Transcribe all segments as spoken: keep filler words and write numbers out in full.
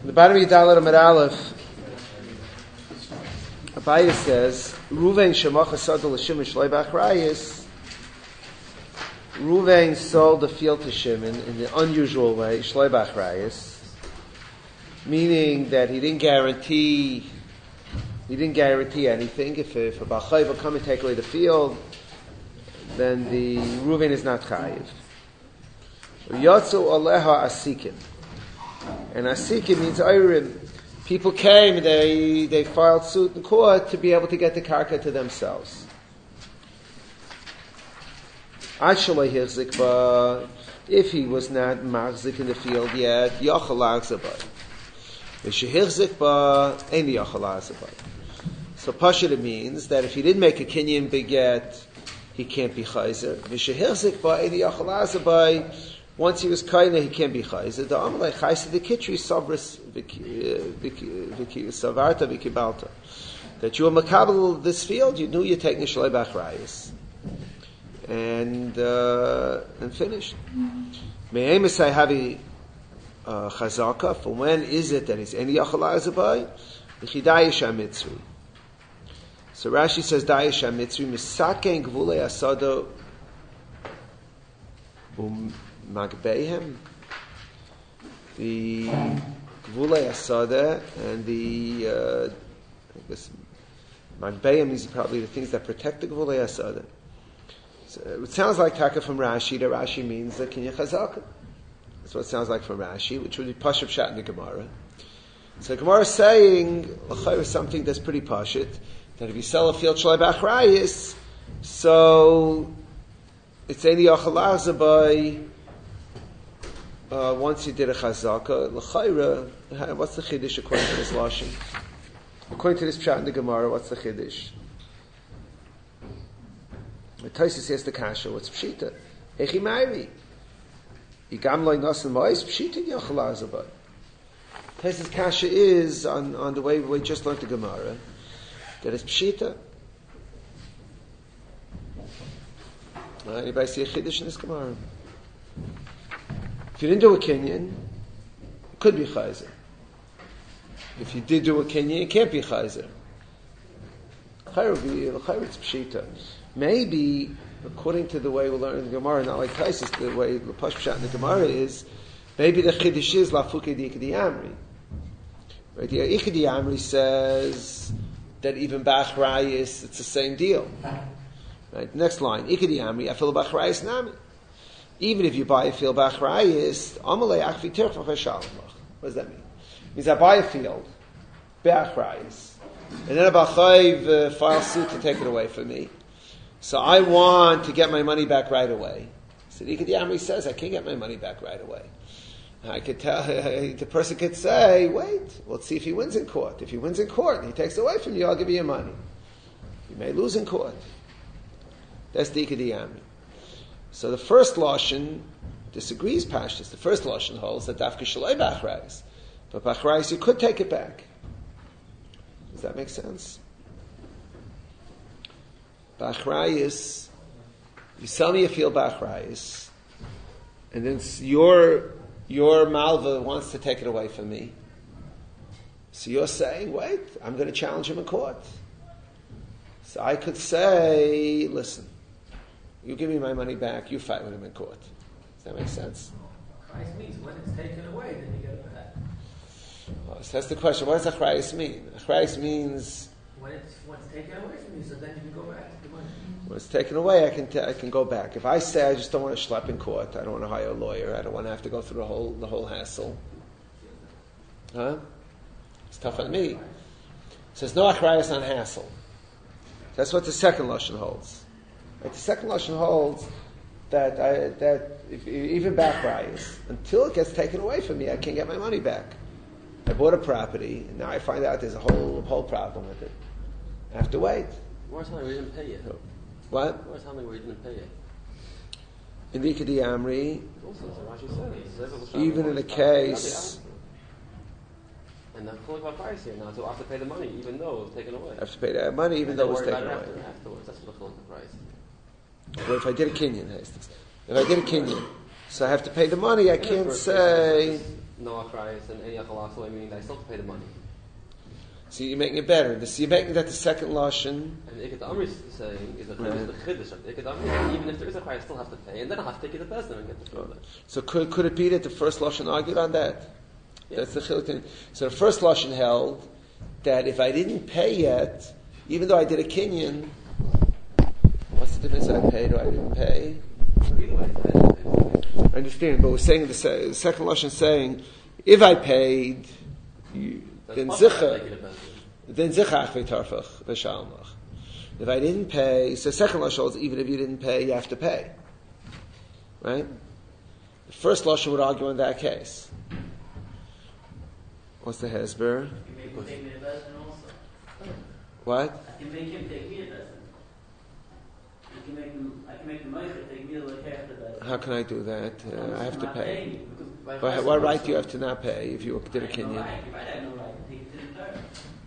In the bottom of Ydalet Amud Aleph, Abaye says, Ruvain shemach asad l'Shimon shloi b'achrayis. Ruvain sold the field to Shimon in the unusual way, shloi b'achrayis, meaning that he didn't guarantee, he didn't guarantee anything. If if a Bachai will come and take away the field, then the Ruvain is not chayiv. Yotzu aleha asikim. And asikim means ayrim. People came, they they filed suit in court to be able to get the karka to themselves. Ad shaloi hirzik ba, if he was not machzik in the field yet, yachal lagzabai. V'shehirzik ba, ein yachal lagzabai. So pashut it means that if he didn't make a kinyan beget, he can't be chayzer. V'shehirzik ba, ein yachal lagzabai. Once he was kaina, he can't be chayzer. The amalei chayzer the kitri sabris savarta v'kibalta. That you were makabel this field, you knew you're taking a shalei b'achrayis, and uh, and finished. Me'em esay havi chazaka. For when is it that he's any yachal azabai? V'chidayish hamitzri. So Rashi says dayish hamitzri misakein gvulei asado Magbeihem, the Gvulei Asada, and the uh, I guess Magbeihem is probably the things that protect the Gvulei Asada. So it sounds like Taka from Rashi. That Rashi means the Kinya Chazaka. That's what it sounds like from Rashi, which would be Pashup Shat in the Gemara. So the Gemara is saying L'chayr something that's pretty pashut, that if you sell a field shalai b'achrayis, so it's any yachal by. Uh, once you did a chazaka, l'chayra, what's the chiddush according to this lashon? According to this pshat in the Gemara, what's the chiddush? The Tosfos says the kasha, what's pshita? Echi ma'iri. Igam loy nasan ma'is, pshita yachal azabai. Tosfos kasha is, on, on the way we just learned the Gemara, that it's pshita. Uh, anybody see a chiddush in this Gemara? If you didn't do a kinyan, it could be chayzer. If you did do a kinyan, it can't be chayzer. Chayr it's pshita. Maybe, according to the way we learn in the Gemara, not like Tosfos, the way the Pash Pshat in the Gemara is, maybe the chiddush is lafuke di ikadi amri. Right? The ikadi amri says that even b'achrayis, it's the same deal. Right? Next line, ikadi amri, afil b'achrayis nami. Even if you buy a field b'achrayis, amalei achvi tirchach v'shalom. What does that mean? It means I buy a field b'achrayis, and then a b'achayv uh, files suit to take it away from me. So I want to get my money back right away. So the Ikad Yamri says I can't get my money back right away. I could tell the person could say, "Wait, let's see if he wins in court. If he wins in court and he takes it away from you, I'll give you your money. You may lose in court." That's the Ikad Yamri. So the first lashon disagrees pashtus. The first lashon holds that dafka shaloi b'achrayis, but b'achrayis you could take it back. Does that make sense? B'achrayis, you sell me a field b'achrayis, and then your your malva wants to take it away from me. So you're saying, "Wait, I'm going to challenge him in court." So I could say, "Listen. You give me my money back, you fight with him in court." Does that make sense? Christ means when it's taken away, then you get it back. Oh, so that's the question. What does achrayis mean? Achrayis means when it's when it's taken away from you, so then you can go back to the money. When it's taken away, I can t- I can go back. If I say I just don't want to schlep in court, I don't want to hire a lawyer, I don't want to have to go through the whole the whole hassle. Huh? It's tough on me. So there's no achrayis on hassle. That's what the second lashon holds. Right, the second lashon holds that I, that if, even b'achrayis, until it gets taken away from me, I can't get my money back. I bought a property, and now I find out there's a whole whole problem with it. I have to wait. Where's something we didn't pay you? What? Where's something we didn't pay you? In the Ikadi Amri, even in a case. And the full price here now, so I have to pay the money, even though it was taken away. I have to pay that money, even and though it was taken away. After, afterwards, that's the full price. Well, if I did a kinyan, if I did a kinyan, so I have to pay the money. I can't say. no achrayus and any achalasa, meaning that I still have to pay the money. So you're making it better. So you're making that the second lashon. And the Ikat Amri is saying is a Right. chiddush, the chiddush of the Ikat Amri. Even if there is a achrayus, I still have to pay, and then I'll have to take it to Bezdin and get the field. So could could it be that the first lashon argued on that? Yeah. That's the chiluk. So the first lashon held that if I didn't pay yet, even though I did a kinyan, what's the difference? I paid or I didn't pay? So either way, it's- I understand, but we're saying the, se- the second lashon saying if I paid, you, that's then possible, zicha. take it to Bezdin. Then zichach v'tarfach v'shalmach. If I didn't pay, so second lashon holds even if you didn't pay, you have to pay. Right? The first lashon would argue in that case. What's the hesber? You make him take me to Bezdin also. What? I can make him take me to Bezdin. I can make him, I can make the Meicher take me to like half the Bezdin. How can I do that? Uh, I have to pay. By What, achrayus, what right do you have to not pay if you did a I have no kinyan? right. You might have no right to take it to the entire.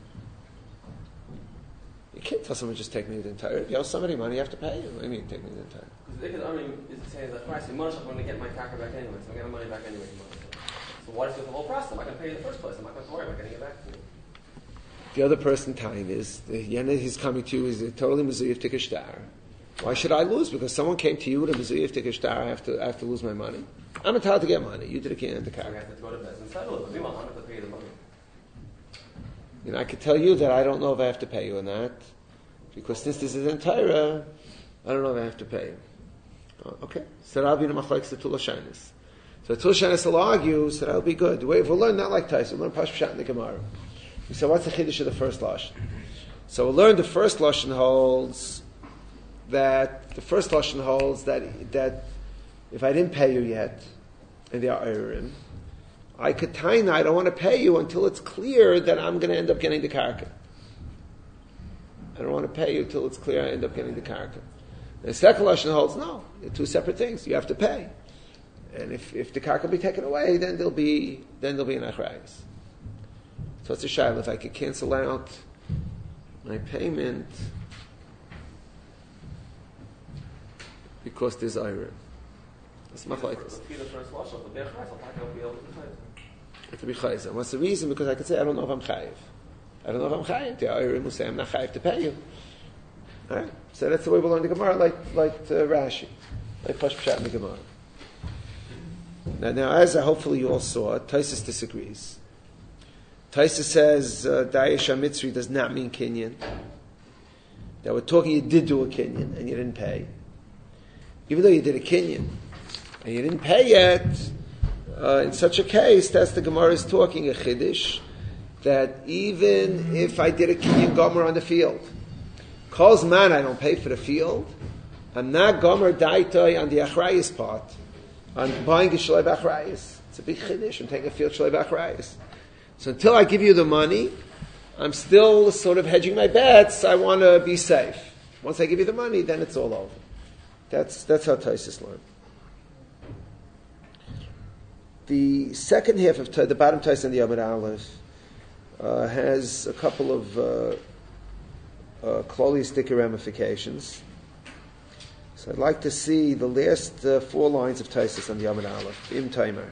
You can't tell someone just take me the entire. If you owe somebody money, you have to pay. What do you mean take me the entire? Because the Ikat Amri is saying that achrayus, I'm going to get my kaka back anyway, so I'm getting my money back anyway. So why does it go the whole process? I'm not going to pay you in the first place. I'm not going to worry about getting it back to you. The other person time is the yena he's coming to is a totally mezuyif tikashtar. Why should I lose? Because someone came to you with a mezuyif tikashtar. I have to I have to lose my money. I'm entitled to get money. You did a kinyan to So I carry. have to go to Bezdin and settle it. But meanwhile, I'm going to have to pay you the money. You know, I could tell you that I don't know if I have to pay you or not, because since this is in Torah, I don't know if I have to pay you. Oh, okay, so that'll be the machlekes the Tula Shainis. So Tula Shainis will argue, so that'll be good. We'll learn not like Tyson. We'll learn Pashut in the Gemara. We said, what's the chiddush of the first lashon? So we'll learn the first lashon holds that the first lashon holds that that if I didn't pay you yet, and they are Eirim, I could taina, I don't want to pay you until it's clear that I'm going to end up getting the karka. I don't want to pay you until it's clear I end up getting the karka. The second lashon holds no, they're two separate things. You have to pay, and if if the karka will be taken away, then there'll be then there'll be an achrayus. So it's a shaila. If I could cancel out my payment because there's iron. That's machlekes. If you the first wash of the bear achrayus, I'll take it, I'll be able to pay it. I have to be chayzer. What's the reason? Because I could say I don't know if I'm chayiv. I don't know if I'm chayiv. The iron will say I'm not chayiv to pay you. All right. So that's the way we learn the Gemara, like like uh, Rashi, like Pashut Pshat in the Gemara. Now, now, as uh, hopefully you all saw, Taisus disagrees. Taisus says uh, Dayesh HaMitzri does not mean kinyan. That we're talking you did do a kinyan and you didn't pay. Even though you did a kinyan and you didn't pay yet, uh, in such a case, that's the Gemara is talking a chiddush that even if I did a kinyan gomer on the field, calls man I don't pay for the field, I'm not gomer daitoi on the achrayis part, on buying a shalei b'achrayis. It's a big chiddush. I'm taking a field shalei b'achrayis. So until I give you the money, I'm still sort of hedging my bets. I want to be safe. Once I give you the money, then it's all over. That's that's how Taisus learned. The second half of the bottom Taisus and the Amud Aleph uh, has a couple of uh, uh, kloli sticker ramifications. So I'd like to see the last uh, four lines of Taisus and the Amud Aleph. Im Taimer.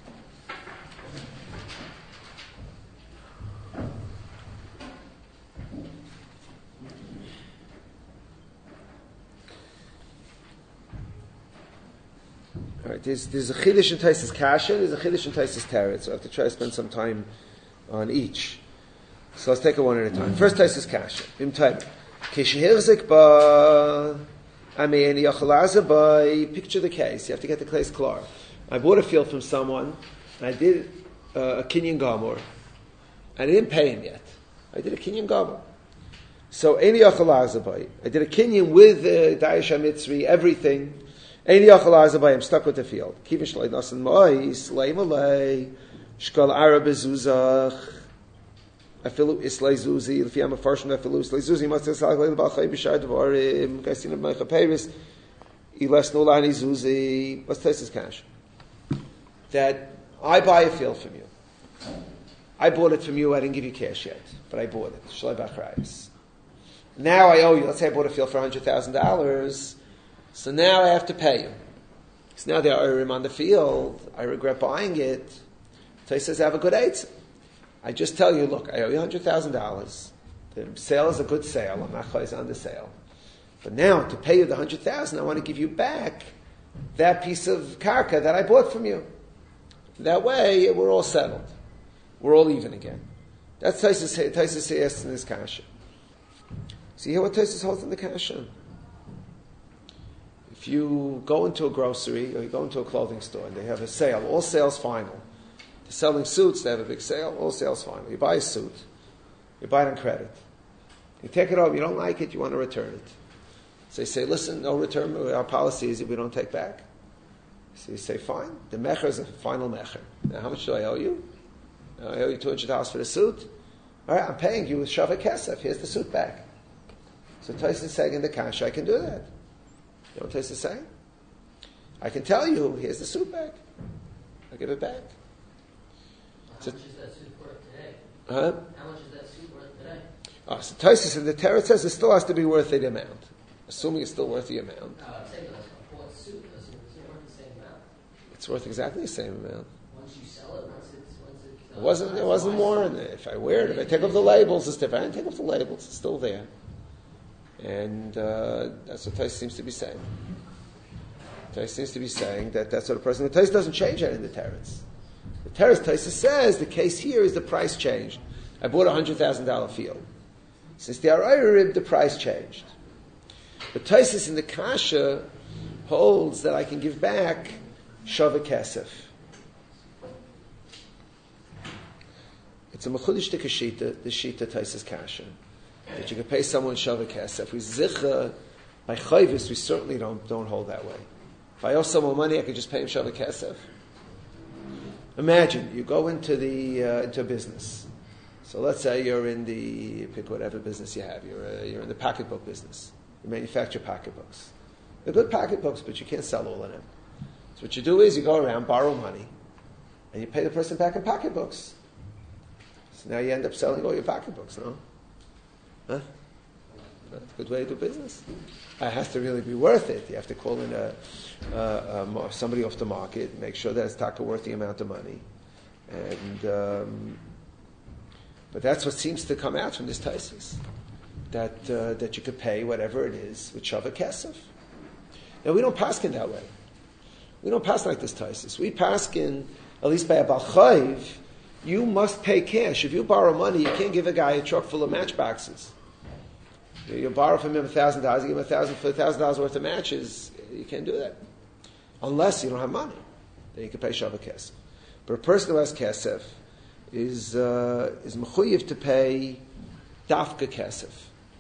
All right, there's, there's a chiddush in Taisus Kasha, there's a chiddush in Taisus Teretz, so I have to try to spend some time on each. So let's take it one at a time. First Taisus Kasha, Im Taimer. Kishehirzik ba Amein Yachalaza ba. Picture the case. You have to get the case clear. I bought a field from someone, and I did uh, a kinyan gomor. I didn't pay him yet. I did a kinyan gomor. So Eini Yachalaza ba. I did a kinyan with the uh, Dayesh HaMitzri, everything. Eini Yachalaza ba. I'm stuck with the field. Kivish Lei Nasan Mois Lei Malei Shkal Arab Zuzach. Afilu islay zuzi. If you am a first one, afilu islay zuzi. Must have said like the balchay b'shar devarim. Gaisin of Meicha Paris. Ilas nolani zuzi. What's Taisus Kash? That I buy a field from you. I bought it from you. I didn't give you cash yet, but I bought it. Shalai b'achrayis. Now I owe you. Let's say I bought a field for hundred thousand dollars. So now I have to pay you. So now there are Urim on the field. I regret buying it. Taisa says, I have a good eight. I just tell you, look, I owe you one hundred thousand dollars. The sale is a good sale. I'm not chayz on the sale. But now, to pay you the one hundred thousand dollars, I want to give you back that piece of karka that I bought from you. That way, we're all settled. We're all even again. That's Taisus Taisus in this kasha. See here what Taisus holds in the kasha? If you go into a grocery or you go into a clothing store and they have a sale, all sales final. They're selling suits, they have a big sale, all sales final. You buy a suit, you buy it on credit. You take it over, you don't like it, you want to return it. So you say, listen, no return, our policy is that we don't take back. So you say, fine, the mecher is a final mecher. Now how much do I owe you? I owe you two hundred dollars for the suit. All right, I'm paying you with Shavah Kesef. Here's the suit back. So Tais is saying in the kasha, I can do that. You know what Tais is saying? I can tell you, here's the suit back. I'll give it back. How so, much is that suit worth today? Huh? How much is that suit worth today? Oh, so Tais in the Torah says it still has to be worth the amount. Assuming it's still worth the amount. No, I'm saying that's a bought suit. Doesn't it's worth the same amount. It's worth exactly the same amount. Once you sell it, once it's once it's. It wasn't. It wasn't more in there. If I wear it, if I take off the labels, it's different. I didn't take off the labels; it's still there. And uh, that's what Tais seems to be saying. Tais seems to be saying that that's what a person. The Tais doesn't change that in the Teretz. The Teretz Tais says the case here is the price changed. I bought a hundred thousand dollar field. Since the Arayurib, the price changed. But Tais in the Kasha holds that I can give back Shavah Kesef. It's a mechudish to kashita, the shita Tais Kasha. That you can pay someone Shavah Kesef. We zicha, by chayvis, we certainly don't, don't hold that way. If I owe someone money, I could just pay him Shavah Kesef. Imagine, you go into the uh, into a business. So let's say you're in the, pick whatever business you have, you're, uh, you're in the pocketbook business. You manufacture pocketbooks. They're good pocketbooks, but you can't sell all of them. So what you do is you go around, borrow money, and you pay the person back in pocketbooks. So now you end up selling all your pocketbooks, no? Huh? That's a good way to do business. It has to really be worth it. You have to call in a, a, a somebody off the market, make sure that it's taka worth the amount of money. And um, but that's what seems to come out from this Taisus. That uh, that you could pay whatever it is with Shavah Kesef. Now we don't paskin that way. We don't pass like this Taisus. We paskin, at least by a Balchayv, you must pay cash. If you borrow money, you can't give a guy a truck full of matchboxes. You, you borrow from him a thousand dollars, you give him a thousand for a thousand dollars worth of matches. You can't do that unless you don't have money. Then you can pay Shavah Kesef. But a person who has Kesef is uh, is mechuyev to pay Dafka Kesef.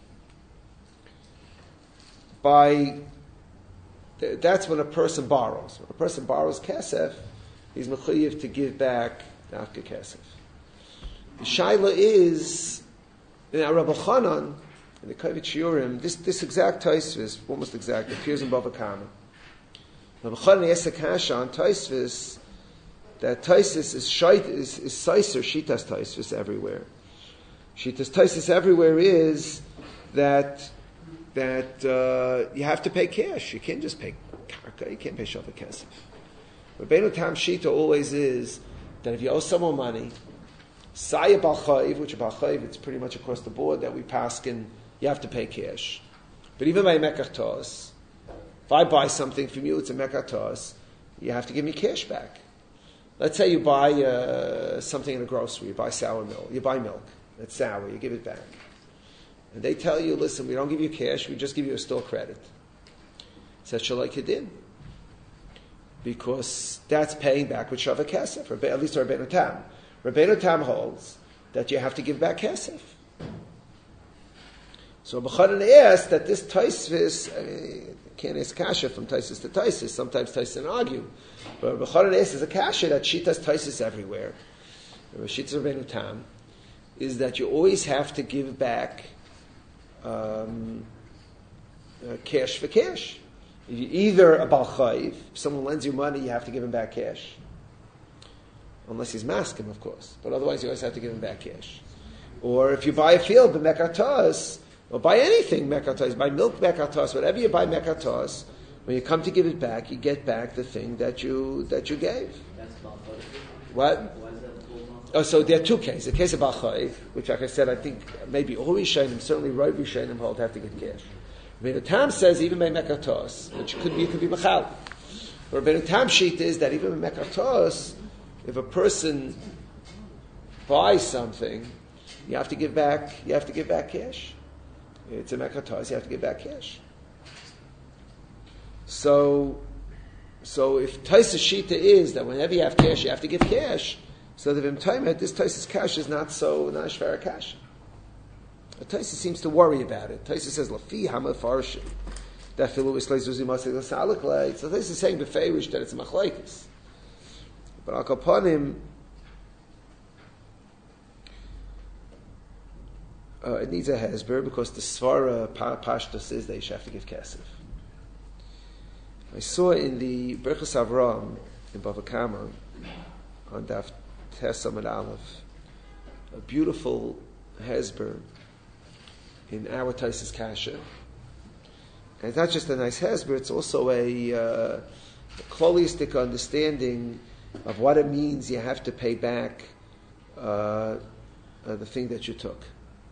By that's when a person borrows. When a person borrows kesef, he's mechuyev to give back dafka kesef. The shaila is in Rabbi Chanan in the Kavit Shiurim. This this exact Taisvis, almost exact, appears in Bava Kama. Rabbi Chanan asks a kasha on Taisvis that Taisvis is shait is is seiser shitas Taisvis everywhere. Shitas Taisvis everywhere is that. that uh, you have to pay cash. You can't just pay karka. You can't pay Shavah Kesef. Rabbeinu Tam Shita always is that if you owe someone money, Saya Balchayiv, which Balchayiv, it's pretty much across the board that we paskin, you have to pay cash. But even by Mekach Tos, if I buy something from you, it's a Mekach Tos, you have to give me cash back. Let's say you buy uh, something in a grocery, you buy sour milk, you buy milk, it's sour, you give it back. And they tell you, listen, we don't give you cash, we just give you a store credit. Says Shalai Kedin. Because that's paying back with Shavah Kesef, at least Rabbeinu Tam. Rabbeinu Tam holds that you have to give back Kesef. So B'chanan asked that this Taisvis, I mean, can't ask kasha from Taisus to Taisus, sometimes Taisus argue. But B'chanan asks is a kasha that Shitas Taisus everywhere. Shitas Rabbeinu Tam is that you always have to give back Um, uh, cash for cash. You, either a balchayiv, if someone lends you money, you have to give him back cash. Unless he's maskim, of course. But otherwise, you always have to give him back cash. Or if you buy a field, but mekatos, or buy anything mekatos, buy milk mekatos, whatever you buy mekatos, when you come to give it back, you get back the thing that you that you gave. That's balchayiv. What? Why is that? Oh, so there are two cases. The case of Achai, which, like I said, I think maybe all Rishonim, certainly Rav Rishonim hold have to get cash. Rabbeinu Tam says even by Mekatos, which could be, could be Machal. Rabbeinu Tam sheet is that even by Mekatos, if a person buys something, you have to give back, you have to give back cash. It's a Mekatos, you have to give back cash. So, so if Taisa Shita is that whenever you have cash, you have to give cash, so the Vimtaimet, this Taisa's cash is not so, not Shvara cash. Taisa seems to worry about it. Taisa says, Lafi Hama Farshim. That Filu Islay Zuzi Masik Lasaliklay. So Taisa is saying befeirish that it's a machlaikis. But Al Kapanim, uh, it needs a hezber because the Svara Pashta says that you should have to give kesef. I saw in the Berchus Avram in Bava Kama on Daf Tesam and Aleph a beautiful hezber in our Taisa's Kasha. And it's not just a nice hezber, it's also a, uh, a holistic understanding of what it means you have to pay back uh, uh, the thing that you took.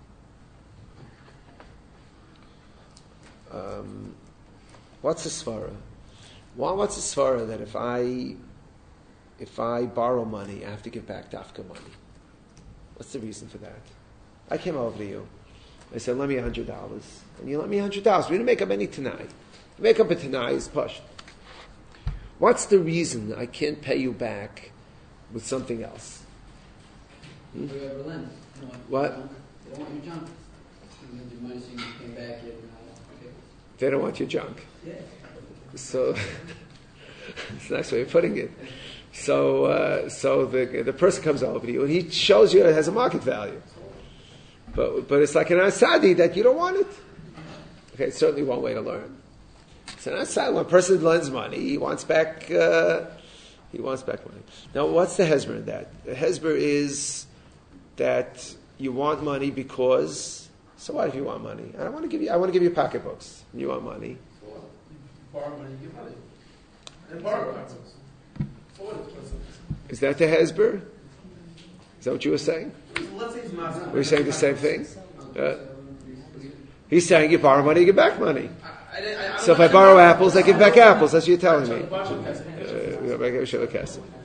Um, what's a svara? Well, what's a svara that if I if I borrow money, I have to give back dafka money? What's the reason for that? I came over to you. I said, lend me a hundred dollars. And you lent me a hundred dollars. We didn't make up any Tanai. To make up a Tanai is push. What's the reason I can't pay you back with something else? Hmm? You ever lend? You don't want What? Your junk. They don't want your junk. You lend your money so you came back yet. Okay. They don't want your junk. Yeah. So, it's a nice way of putting it. So, uh, so the the person comes over to you and he shows you it has a market value. But but it's like an asadi that you don't want it. Okay, it's certainly one way to learn. It's an asadi. When a person lends money, he wants back. Uh, he wants back money. Now, what's the hezber in that? The hezber is that you want money because. So what if you want money? I don't want to give you. I want to give you pocketbooks. You want money. Borrow money, give money. And borrow pocketbooks. Forward it to person. Is that the hezber? Is that what you were saying? Let's say it's massive. Were you saying the same thing? Uh, he's saying you borrow money, you give back money. I, I, I So if I borrow apples, I give back apples. That's what you're telling me. Uh,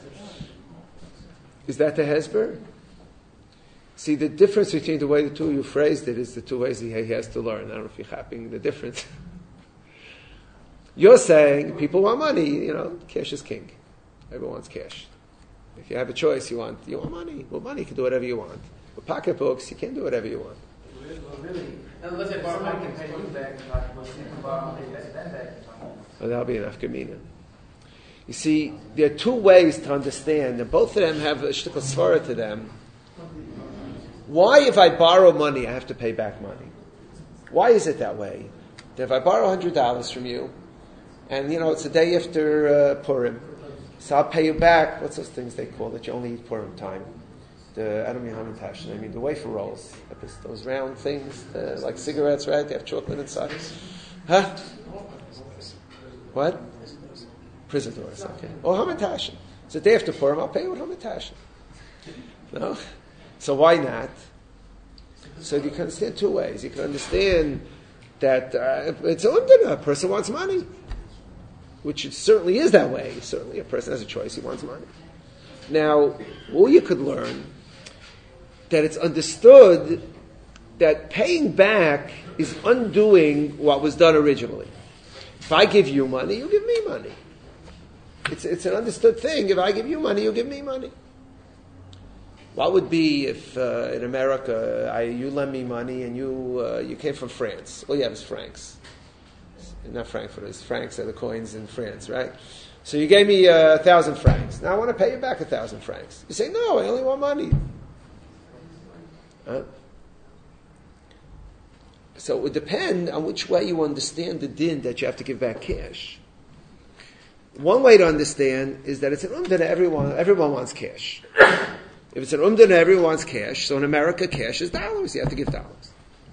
Is that the hezber? See, the difference between the way the two of you phrased it is the two ways he has to learn. I don't know if you're happy the difference. You're saying people want money. You know, cash is king. Everyone wants cash. If you have a choice, you want you want money. Well, money you can do whatever you want. With pocketbooks, you can't do whatever you want. Really? Unless I borrow money, I can pay you back. If I can borrow money, pay that back. Well, that'll be enough gemina. You see, there are two ways to understand, and both of them have a shtickle svara to them. Why, if I borrow money, I have to pay back money? Why is it that way? That if I borrow one hundred dollars from you, and, you know, it's the day after uh, Purim, so I'll pay you back, what's those things they call that you only eat Purim time? The, I don't mean hamantash, I mean the wafer rolls. Those round things, uh, like cigarettes, right? They have chocolate inside. Huh? What? Prison doors, okay. Or hamantash. So the day after Purim, I'll pay you with hamantash. No? So why not? So you can understand two ways. You can understand that uh, it's a person wants money. Which it certainly is that way. Certainly a person has a choice, he wants money. Now, or you could learn that it's understood that paying back is undoing what was done originally. If I give you money, you give me money. It's, it's an understood thing. If I give you money, you give me money. What would be if uh, in America I, you lend me money and you uh, you came from France? All you have is francs. Not Frankfurt, it's francs are the coins in France, right? So you gave me a thousand francs. Now I want to pay you back a thousand francs. You say, no, I only want money. Huh? So it would depend on which way you understand the din that you have to give back cash. One way to understand is that it's an umdana, everyone, everyone wants cash. If it's an umdana, everyone wants cash, so in America, cash is dollars. You have to give dollars.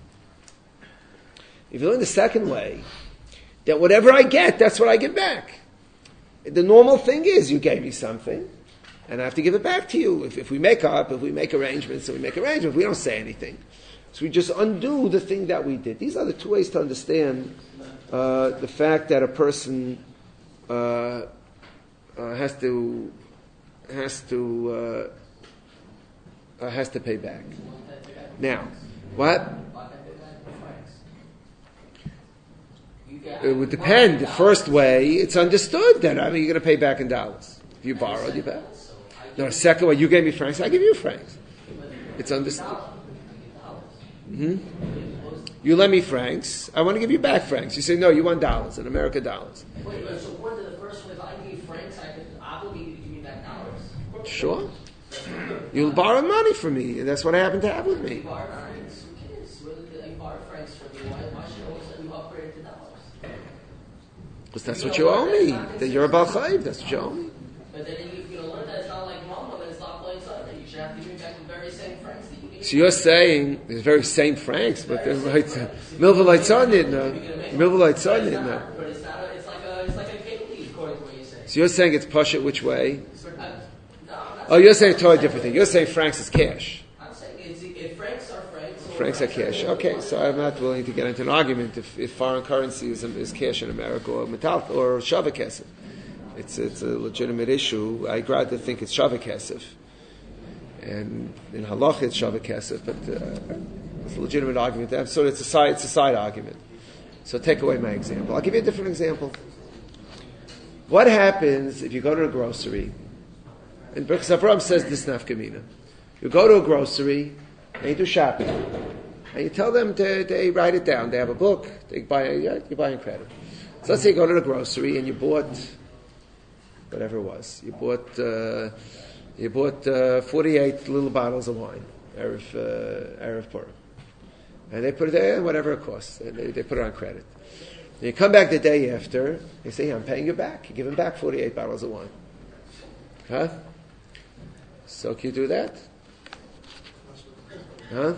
If you learn the second way, that whatever I get, that's what I give back. The normal thing is you gave me something, and I have to give it back to you. If, if we make up, if we make arrangements, and we make arrangements, we don't say anything. So we just undo the thing that we did. These are the two ways to understand uh, the fact that a person uh, uh, has to has to uh, uh, has to pay back. Now, what? It would depend. The first way, it's understood that I mean you're going to pay back in dollars. If you borrowed, you pay. No, the second way, you gave me francs, I give you francs. It's understood. Mm-hmm. You lend me francs, I want to give you back francs. You say, no, you want dollars, in America dollars. Wait, wait, so one of the first way, if I give you francs, I could obligate you to give me back dollars? Sure. You'll borrow money from me, and that's what happened to have with me. You borrow francs, who cares? Whether you borrow francs from me, why, why should I always let you upgrade it to dollars? Because that's what you owe me. That you're a Baal Chayiv, that's what you owe me. But then if you don't learn that it's not like Mama, then it's not like Sunday. You should have to give me back the very same francs that you gave me. So you're saying the very same francs, but they're like Milva Lightzon didn't know. Milva Lightzon didn't know. But it's not. A, it's like a. It's like a cake according to what you say. So you're saying it's Pasha which way? Uh, no, I'm not Oh, you're saying a totally different thing. You're saying francs is cash. I'm saying it's, if francs are francs. Or Francs are cash. Okay, so I'm not willing to get into an argument if, if foreign currency is, is cash in America or metal or Shavak Kesef. It's it's a legitimate issue. I'd rather think it's Shavak Kesef. And in Halach it's Shavak Kesef, but uh, it's a legitimate argument. So it's a side it's a side argument. So take away my example. I'll give you a different example. What happens if you go to a grocery? And Birkas Avraham says this nafkamina. You go to a grocery and you do shopping, and you tell them to they write it down. They have a book. They buy a, you buy in credit. So let's say you go to the grocery and you bought whatever it was. You bought uh, you bought uh, forty-eight little bottles of wine, Erev uh, Erev Purim, and they put it there, whatever it costs. And they, they put it on credit. And you come back the day after. They say, "I'm paying you back." You give them back forty-eight bottles of wine. Huh? So can you do that? Huh?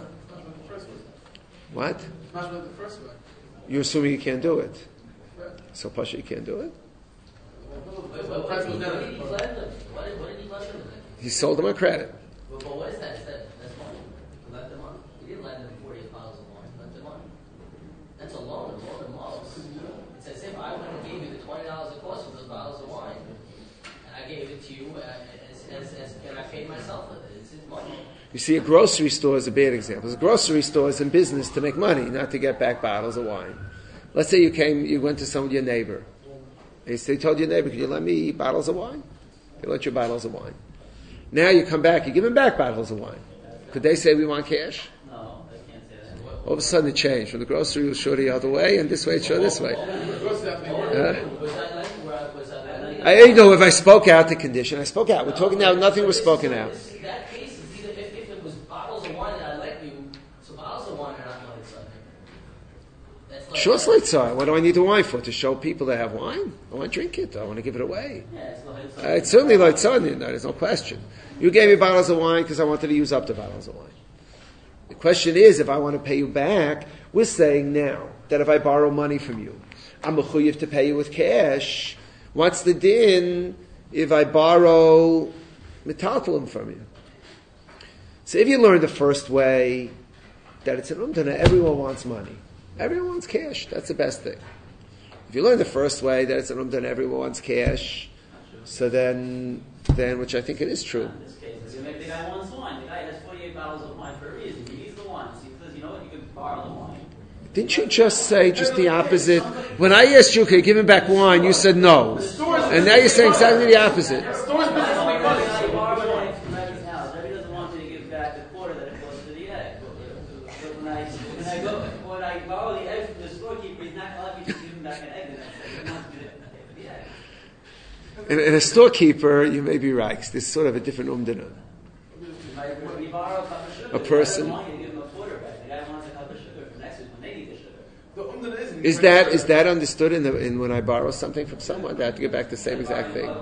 What? You're assuming you can't do it. So Pasha, you can't do it? What did he lend them? What did, what did he lend them? He sold them on credit. But, but what is that? Is that that's money? You lent them money? You didn't lend them forty-eight bottles of wine. You lent them money. That's a loan. A loan of models. It's as if I went and gave you the twenty dollars it cost for those bottles of wine, and I gave it to you as, as, as and I paid myself with it. It's his money. You see, a grocery store is a bad example. A grocery store is in business to make money, not to get back bottles of wine. Let's say you came, you went to some your neighbor. And they told your neighbor, "Could you lend me bottles of wine?" They let you bottles of wine. Now you come back, you give them back bottles of wine. Could they say we want cash? No, they can't say that. All of a sudden it changed. From the grocery it was sure the other way, and this way it's sure this way. Huh? Was that like where was that like? I you know if I spoke out the condition, I spoke out. We're talking now, nothing was spoken out. In that case, it's either if, if it was bottles of wine that I let you, so bottles of wine are not money something. That's like Sure, Slitzah. What do I need the wine for? To show people that have wine? I want to drink it. I want to give it away. Yeah, it's not. It's, Uh, it's certainly like Sunday. No, there's no question. You gave me bottles of wine because I wanted to use up the bottles of wine. The question is, if I want to pay you back, we're saying now that if I borrow money from you, I'm mechuyev to pay you with cash. What's the din if I borrow metaltalim from you? So if you learn the first way, that it's an umdana, everyone wants money. Everyone wants cash. That's the best thing. If you learn the first way, that it's an umdana, everyone wants cash, so then, then, which I think it is true. in this case, maybe the guy wants wine. The guy has forty-eight bottles of wine for a reason. He needs the wine. So he says, you know what, you can borrow the wine. Didn't you just say just the opposite? When I asked you, can you give him back wine, you said no. And now you're saying exactly the opposite. And, and a storekeeper, you may be right. There's sort of a different umdana. A person. Is that is that understood in the in when I borrow something from someone? That I have to get back the same exact thing.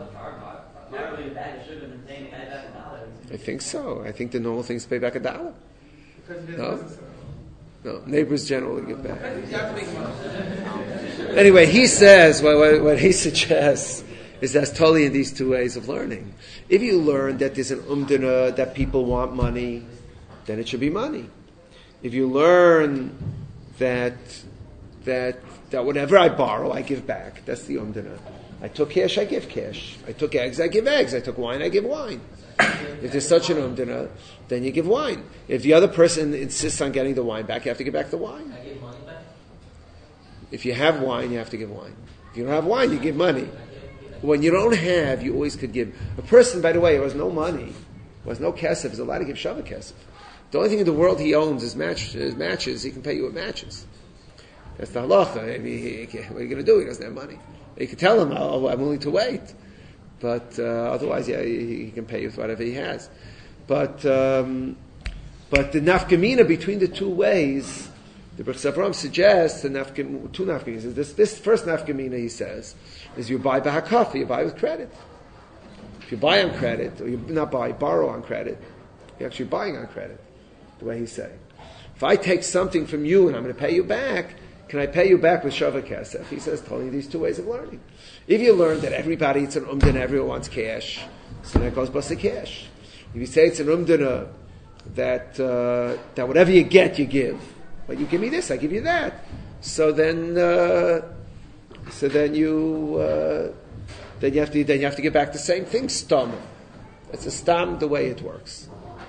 I think so. I think the normal thing is to pay back a dollar. No, no. Neighbors generally give back. Anyway, he says what, what, what he suggests is that's totally in these two ways of learning. If you learn that there's an umdana, that people want money, then it should be money. If you learn that that that whatever I borrow, I give back, that's the umdana. I took cash, I give cash. I took eggs, I give eggs. I took wine, I give wine. If there's such an umdana, then you give wine. If the other person insists on getting the wine back, you have to give back the wine. I give money back. If you have wine, you have to give wine. If you don't have wine, you give money. When you don't have, you always could give. A person, by the way, who has no money, who has no kesef, is allowed to give shava kesef. The only thing in the world he owns is, match, is matches. He can pay you with matches. That's the halacha. I mean, he, he, what are you going to do? He doesn't have money. You can tell him, oh, I'm willing to wait. But uh, otherwise, yeah, he, he can pay you with whatever he has. But um, but the nafkamina between the two ways, the B'chus Avraham suggests the nafka, two nafkaminas. This, this first nafkamina, he says, is you buy b'hakafa, you buy with credit. If you buy on credit, or you not buy, borrow on credit, you're actually buying on credit, the way he's saying. If I take something from you and I'm going to pay you back, can I pay you back with shava kesef? He says, telling you these two ways of learning. If you learn that everybody, it's an umdana, everyone wants cash, so that goes bust cash. If you say it's an umdana, that uh, that whatever you get, you give. But you give me this, I give you that. So then, uh, so then you, uh, then you have to, then you have to give back the same thing. Stam. It's a stam the way it works.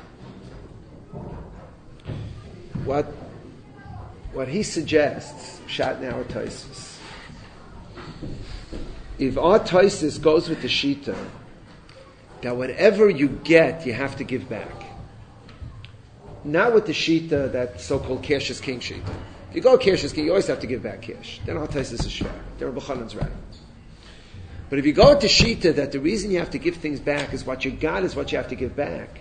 What? What he suggests, Shat now or Taisus, if our Taisus goes with the Shita, that whatever you get, you have to give back. Not with the Shita, that so-called cash is king Shita. If you go cash is king, you always have to give back cash. Then our Taisus is shvar. Then Rebbe Chanan's right. But if you go with the Shita, that the reason you have to give things back is what you got is what you have to give back,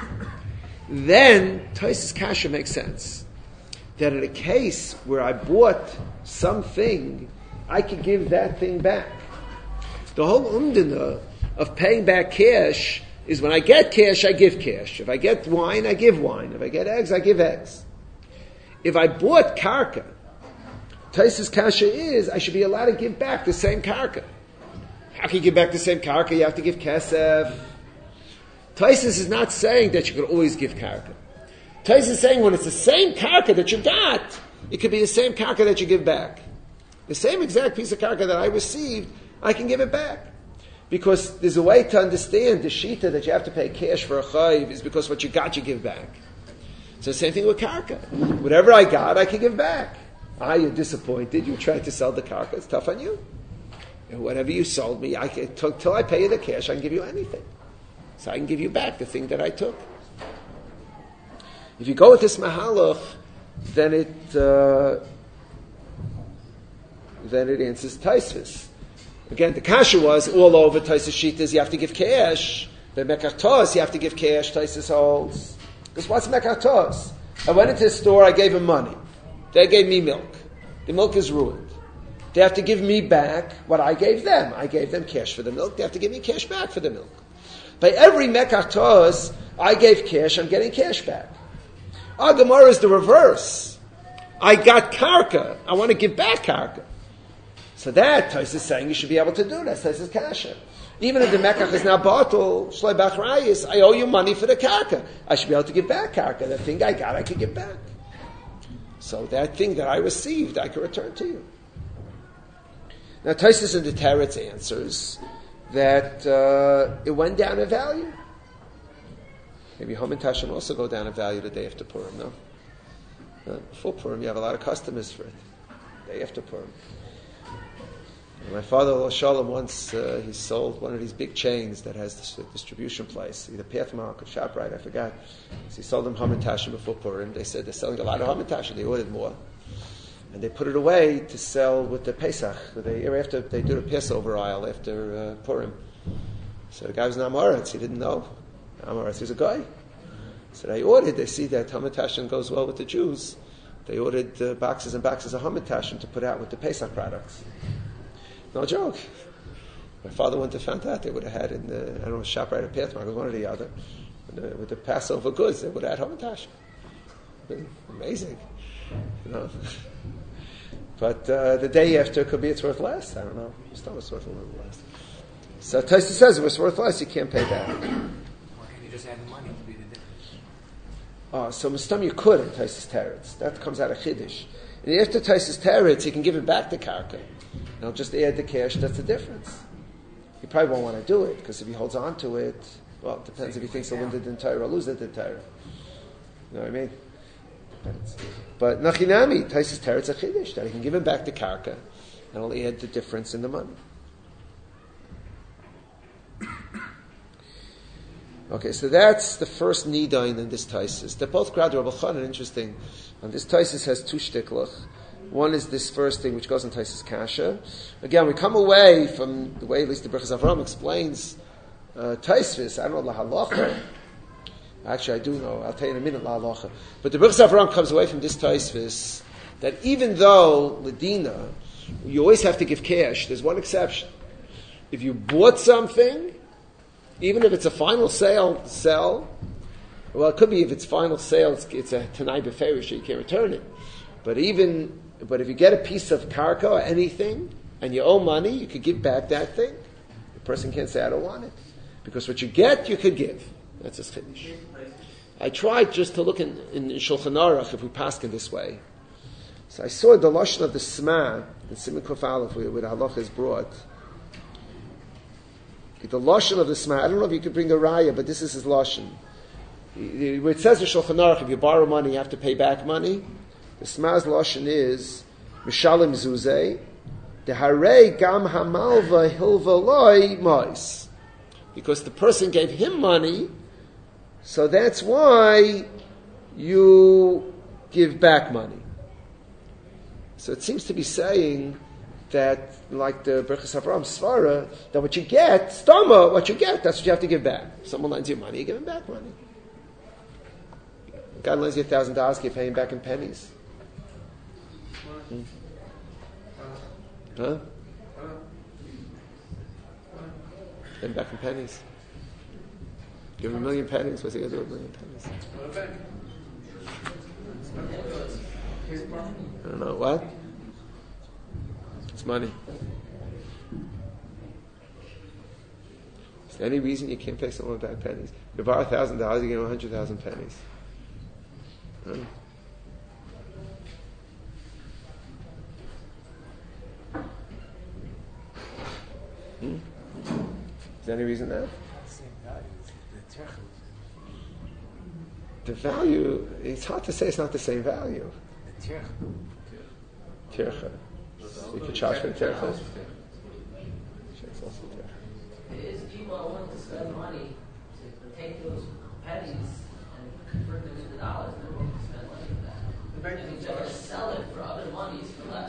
then Taisus Kasha makes sense. That in a case where I bought something, I could give that thing back. The whole umdana of paying back cash is when I get cash, I give cash. If I get wine, I give wine. If I get eggs, I give eggs. If I bought karka, Taisus Kasha is, I should be allowed to give back the same karka. How can you give back the same karka? You have to give kesef. Taisus is not saying that you can always give karka. Taisus is saying when it's the same karka that you got, it could be the same karka that you give back. The same exact piece of karka that I received, I can give it back. Because there's a way to understand the shita that you have to pay cash for a chayiv is because what you got, you give back. So the same thing with karka. Whatever I got, I can give back. Ah, you're disappointed. You tried to sell the karka. It's tough on you. And whatever you sold me, I can, t- till I pay you the cash, I can give you anything. So I can give you back the thing that I took. If you go with this mahalach, then it uh, then it answers Taisus. Again, the kasha was all over Taisus shitas. You have to give cash. The mekartos, you have to give cash. Taisus holds. Because what's mekartos? I went into the store. I gave them money. They gave me milk. The milk is ruined. They have to give me back what I gave them. I gave them cash for the milk. They have to give me cash back for the milk. By every mekartos, I gave cash. I'm getting cash back. Our Gemara is the reverse. I got karka. I want to give back karka. So that Taisus is saying you should be able to do that. Taisus kasha. Even if the mekach is now bottle, shloi bachrayis, I owe you money for the karka. I should be able to give back karka. The thing I got, I can give back. So that thing that I received, I can return to you. Now Taisus in the Teretz answers that uh, it went down in value. Maybe Hamantash will also go down in value the day after Purim, no? Uh, before Purim, you have a lot of customers for it. Day after Purim. And my father, Shalom, once uh, he sold one of these big chains that has this distribution place, either Pathmark or ShopRite, I forgot. So he sold them Hamantash before Purim. They said they're selling a lot of Hamantash, and they ordered more. And they put it away to sell with the Pesach. They, after they do the Passover aisle after uh, Purim. So the guy was an Amoritz, he didn't know. Amoritz was a guy. So they ordered, they see that Hamantashen goes well with the Jews. They ordered uh, boxes and boxes of Hamantashen to put out with the Pesach products. No joke. My father wouldn't have found that. They would have had in the, I don't know, ShopRite or Pathmark, one or the other. With the, with the Passover goods, they would have had Hamantashen. Amazing. You know? But uh, the day after could be it's worth less. I don't know. It's not it's worth a little less. So Taisa says if it's worth less, you can't pay back. Why can't you just add the money to be the difference? Oh, so Mustam you could in Taisa's Teretz. That comes out of Chiddush. And after Taisa's Teretz, you can give it back to Karka. And he'll just add the cash, that's the difference. He probably won't want to do it, because if he holds on to it, well, it depends if he thinks he'll win the Dintayra or lose the Dintayra. You know what I mean? Depends. But Nachinami, Taisa's Teretz a Chiddush, that he can give him back to Karka, and he'll add the difference in the money. Okay, so that's the first nidain in this Taisus. They're both grad Rabbi Chanan, interesting. And this Taisus has two shtiklach. One is this first thing which goes in Taisus Kasha. Again, we come away from the way at least the Berachas Avram explains uh, Taisvis. I don't know la halacha. Actually, I do know. I'll tell you in a minute la halacha. But the Berachas Avram comes away from this Taisvis that even though Ladina, you always have to give cash. There's one exception. If you bought something, even if it's a final sale, sell, well, it could be if it's final sale, it's, it's a Tanai Beferish, you can't return it. But even, but if you get a piece of karka or anything, and you owe money, you could give back that thing. The person can't say, I don't want it. Because what you get, you could give. That's a chiddush. I tried just to look in, in, in Shulchan Aruch, if we pass in this way. So I saw the lashon of the Sma, in Siman Kuf Aleph, where the halacha is brought. The lashon of the Sma, I don't know if you could bring a raya, but this is his lashon. Where it says in Shulchan Aruch, if you borrow money, you have to pay back money. The Sma's lashon is Mishalim Zuzeh, Deharei Gam Hamalva Hilva Loi Mois. Because the person gave him money, so that's why you give back money. So it seems to be saying that, like the Berachas Avram Svara, that what you get, stama, what you get, that's what you have to give back. If someone lends you money, you give him back money. A guy lends you a thousand dollars, you pay him back in pennies. Hmm. Huh? Pay him back in pennies. Give him a million pennies, what's he going to do with a million pennies? I don't know, what? It's money. Is there any reason you can't pay someone back pennies? You borrow a thousand dollars, you get a hundred thousand pennies. Huh? Hmm? Is there any reason that? The value, it's hard to say it's not the same value. Tircha. You could charge for the tircha. Is people are willing to spend money to take those pennies and convert them into dollars, they're willing to spend money for that. And you just sell it for other monies for less.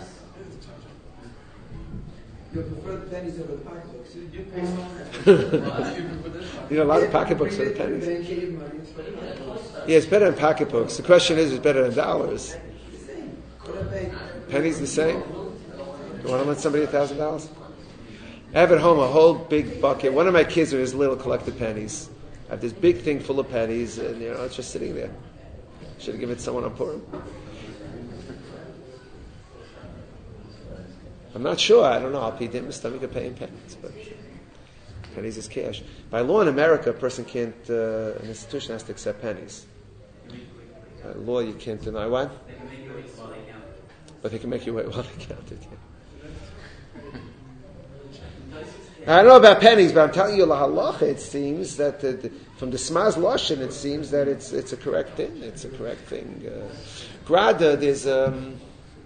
You prefer the pennies over the pocketbooks. You pay someone. You know, a lot of pocketbooks for the pennies. Yeah, it's better than pocketbooks. The question is, is it better than dollars? Pennies the same? You want to lend somebody a thousand dollars? I have at home a whole big bucket. One of my kids are his little collected pennies. I have this big thing full of pennies, and you know, it's just sitting there. Should have given it to someone on Purim. I'm not sure. I don't know. I'll pay him. We could pay in pennies, but pennies is cash. By law in America, a person can't, uh, an institution has to accept pennies. By law, you can't deny what? They can make you wait while they count. But they can make you wait while they count it. Yeah. I don't know about pennies, but I'm telling you, la halacha, it seems that the, the, from the Sma's Lashon, it seems that it's it's a correct thing. It's a correct thing. Uh, Grada, there's um,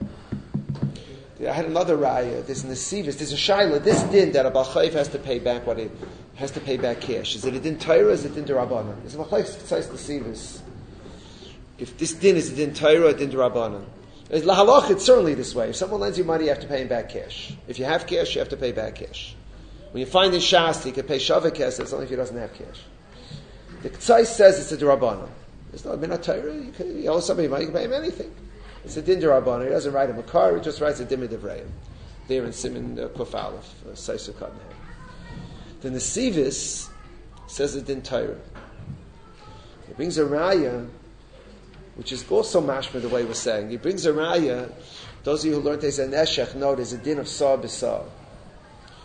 I had another raya. There's an Nesivis. There's a shaila. This din that a Baal Chayv has to pay back what it has to pay back cash. Is it a din Torah? Is it din Derabanan? Is a Baal Chayv says Nesivis? If this din is a din Torah, a din Derabanan. La halach, it's certainly this way. If someone lends you money, you have to pay him back cash. If you have cash, you have to pay back cash. When you find in Shas, you can pay Shavah cash, that's only if he doesn't have cash. The K'tzai says it's a Derabanan. There's no Minat Torah. You, can, you owe somebody money, you can pay him anything. It's a din Derabanan. He doesn't write him a car, he just writes a din Devrayim. There in Siman uh, Kuf Aleph, uh, Saisu Kadnehem. The Nesivis says a din Torah. He brings a raya, which is also mashma the way we're saying. He brings a raya. Those of you who learned there's an eshech know there's a din of saw b'saw.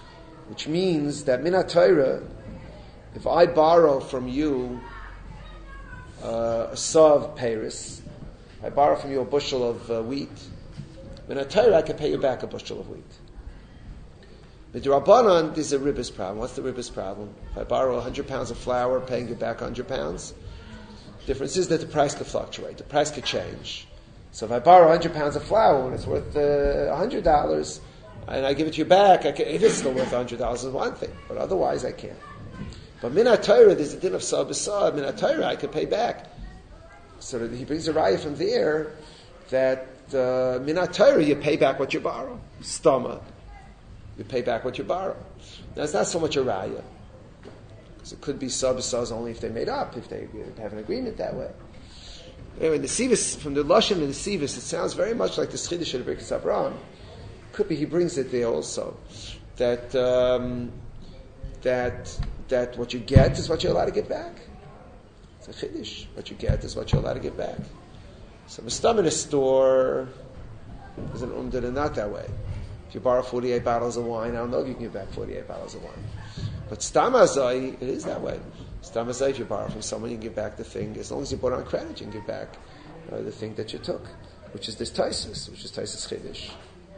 which means that Minat Torah, if I borrow from you uh, a saw of Paris, I borrow from you a bushel of uh, wheat, Minat Torah, I can pay you back a bushel of wheat. With the Rabbanan, there's a ribbis problem. What's the ribbis problem? If I borrow one hundred pounds of flour, paying you back one hundred pounds, the difference is that the price could fluctuate. The price could change. So if I borrow one hundred pounds of flour and it's worth uh, one hundred dollars, and I give it to you back, I can, if it's still worth one hundred dollars, is one thing. But otherwise, I can't. But Minat Torah, there's a din of Sa'ad B'Sa'ad. Minat Torah, I could pay back. So that he brings a raya from there that uh, Minat Torah, you pay back what you borrow. Stama. You pay back what you borrow. Now, it's not so much a raya. Because it could be Sa'ad B'Sa'ad only if they made up, if they have an agreement that way. Anyway, the Sivis, from the Lashon and the Sivis, it sounds very much like the Schidish of the Birkas Abraham. Could be he brings it there also. That, um, that, that what you get is what you're allowed to get back. It's a Chiddush. What you get is what you're allowed to get back. So, Mistam in a store is an umdana not that way. If you borrow forty-eight bottles of wine, I don't know if you can give back forty-eight bottles of wine. But Stamazai, it is that way. Stamazai, if you borrow from someone, you can give back the thing. As long as you bought it on credit, you can give back uh, the thing that you took, which is this Taisus, which is Taisus Chiddush.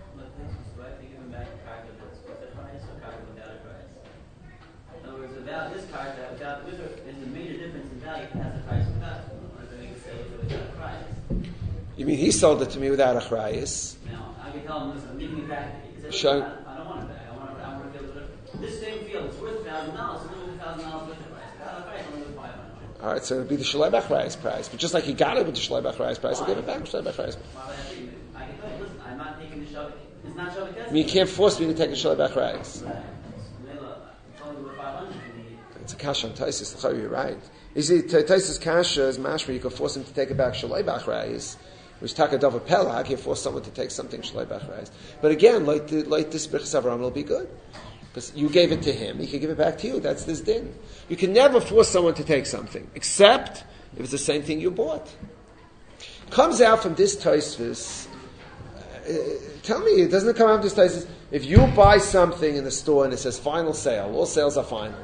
In other words, without this card, without with there's a major difference in value if it has a price without. Or if it say without a price. You mean he sold it to me without a chrayas? Now, I can tell him, listen, I'm giving it back. He says, Show- I, I don't want it back. I want to, I want to feel it. This same field, it's worth one thousand dollars. So I'm going to one thousand dollars with the price. Without a price, I'm going to five hundred dollars. All right, so it would be the Shalai Bachrayas price. But just like he got it with the Shalai Bachrayas price, I'll give it back with the Shalai Bachrayas price. Why would I treat it? I can tell you, listen, I'm not taking the show. It's not show I mean, you can't force me to take the Shalai Bachrayas. Right. It's only worth five hundred dollars. It's a kasha on Taisus. You're right. You see, Taisus kasha is mashma. You can force him to take it back Shalai Bachrayas, which takadav pelag. You force someone to take something Shalai Bachrayas. But again, like the, like this Birkas Avraham will be good. Because you gave it to him, he can give it back to you. That's this din. You can never force someone to take something, except if it's the same thing you bought. Comes out from this Tosfos. Uh, tell me, it doesn't come out from this Tosfos. If you buy something in the store and it says final sale, all sales are final,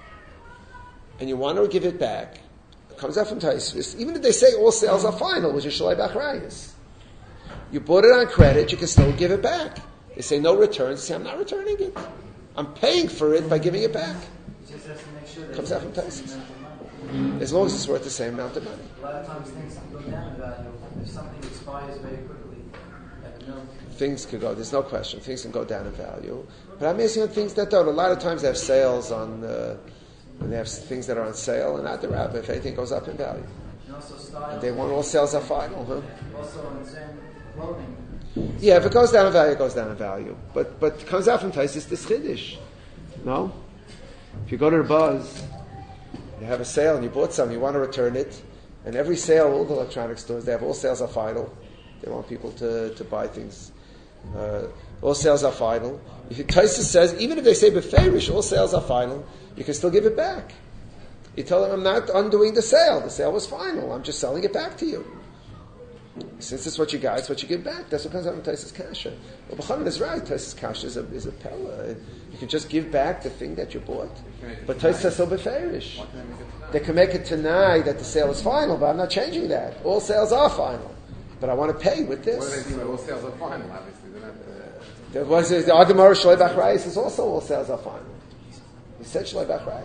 and you want to give it back, it comes out from Tosfos. Even if they say all sales are final, which is Shalai Bachrayas, you bought it on credit, you can still give it back. They say no returns. You say I'm not returning it. I'm paying for it by giving it back. Just has to make sure that Comes out from Taisus. As long as it's worth the same amount of money. a lot of times things can go down in value if something expires very quickly. Like milk. Things could go, there's no question, things can go down in value. But I'm asking on things that don't. A lot of times they have sales on, uh, they have things that are on sale, and not the rabbi if anything goes up in value. And also style. And they want all sales are final, huh? Also in the same clothing. Yeah, if it goes down in value, it goes down in value. But but it comes out from Taisus, this Chiddush. No? If you go to the Buzz, you have a sale and you bought something, you want to return it, and every sale, all the electronic stores, they have all sales are final. They want people to, to buy things. Uh, all sales are final. If Taisus says, even if they say beferish, all sales are final, you can still give it back. You tell them, I'm not undoing the sale. The sale was final. I'm just selling it back to you. Since it's what you got, it's what you give back. That's what comes out from Taisus Kasha. Well, B'chanan is right. Taisus Kasha is a, is a pella. You can just give back the thing that you bought. But Taisus says so beferish. They can make it tonight that the sale is final, but I'm not changing that. All sales are final. But I want to pay with this. What do they mean by all sales are final, obviously? They're not, uh, There was the Adamar Shalai Bachrayas is also all sales are final. He said Shalai Bachrayas.